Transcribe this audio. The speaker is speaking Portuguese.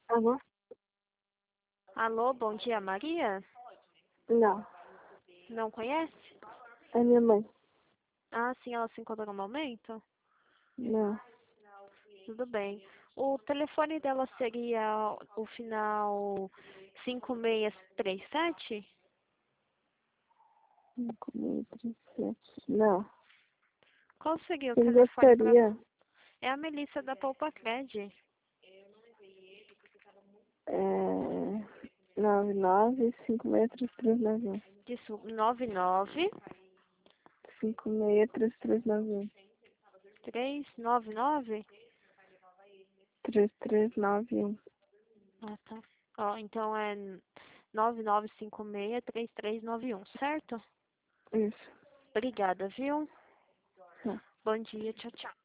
Alô? Alô, bom dia, Maria? Não, Não conhece? é minha mãe. Ah, sim, ela se encontra no momento? Não, Tudo bem. O telefone dela seria o final 5637? 5637. Não. Qual seria o Quem telefone para... gostaria É a Melissa da Poupa Cred. é 99563391. Isso, 99 563391. 399? 3391. Ah, tá. Ó, então é 99563391, certo? Isso. Obrigada, viu? Tá. Bom dia, tchau, tchau.